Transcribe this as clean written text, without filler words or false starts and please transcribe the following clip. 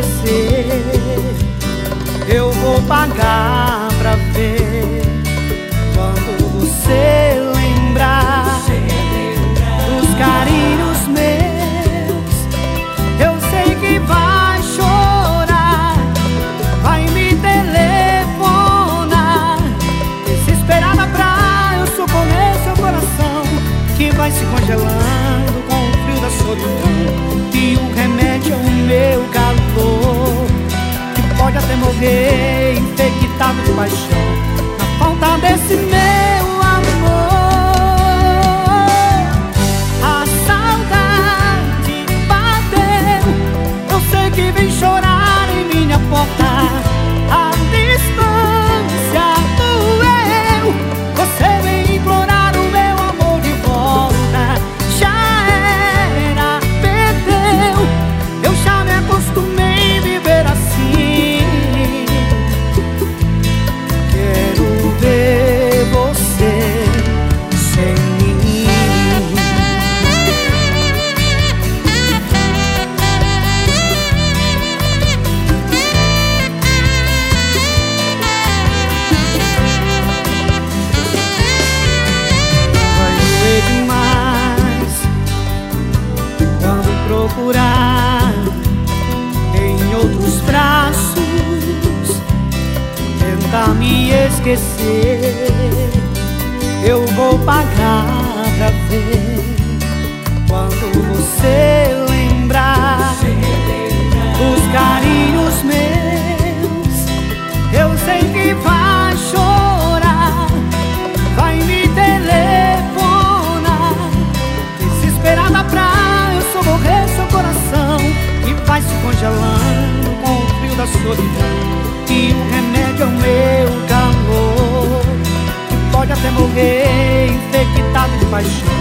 esquecer. Eu vou pagar pra ver quando você lembrar dos carinhos meus. Eu sei que vai chorar, vai me telefonar, desesperada pra eu socorrer seu coração, que vai se congelando com o frio da solidão. E o remédio é o meu calor, que pode até morrer infectado de paixão, na falta desse meu amor. A saudade bateu, eu sei que vem chorar em minha porta. A distância doeu, você vem implorar o meu amor de volta. Já era, perdeu, eu já me acostumei a viver assim. Quero ver você sem mim. Vai doer demais quando procurar em outros braços tentar me esquecer. Eu vou pagar pra ver quando você lembrar dos carinhos meus. Eu sei que vai chorar, vai me telefonar, desesperada pra eu socorrer seu coração, que vai se congelando com o frio da solidão. E o remédio é o meu calor, que pode até morrer infectado de paixão,